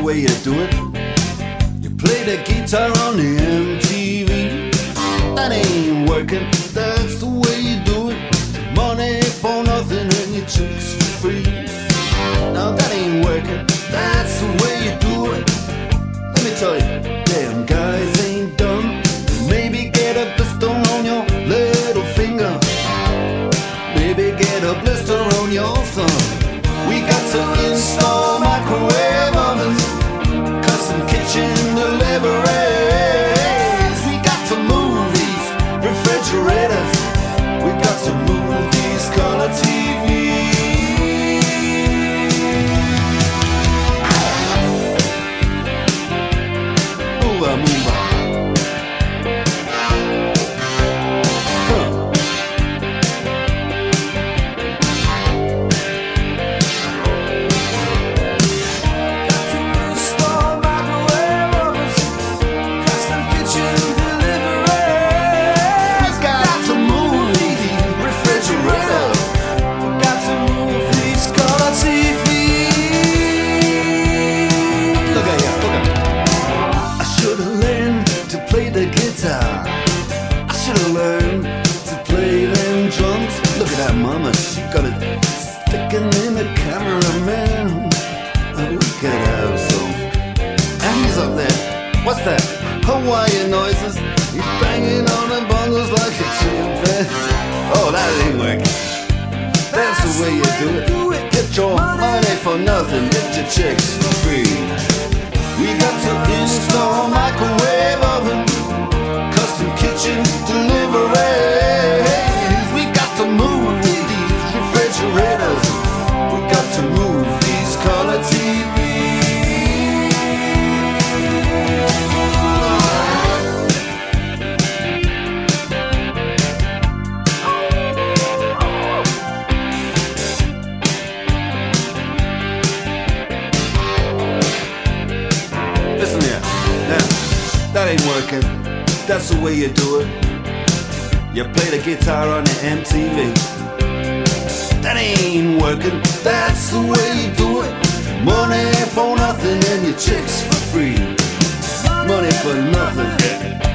way you do it. You play the guitar on the MTV. That ain't working, that's the way you do it. Money for nothing and your chicks for free. Now that ain't working, that's the way you do it. Let me tell you, damn guys ain't dumb. Maybe get a blister on your little finger. Maybe get a blister on your thumb. We got to install microwave ovens, custom kitchen deliveries. We got to move these refrigerators. We got to move these color TVs. Move on, move on. I should've learned to play them drums. Look at that mama, she got it sticking in the cameraman. Oh, we could have some. And he's up there, what's that? Hawaiian noises. He's banging on the bongos like a chimpanzee. Oh, that ain't working. That's the way you do it. Get your money for nothing, get your chicks for free. We got to install microwave oven, custom kitchen deliveries. We got to move these refrigerators. We got to move these color TVs. Listen here, now, that ain't working. That's the way you do it. You play the guitar on the MTV. That ain't working. That's the way you do it. Money for nothing and your chicks for free. Money for nothing.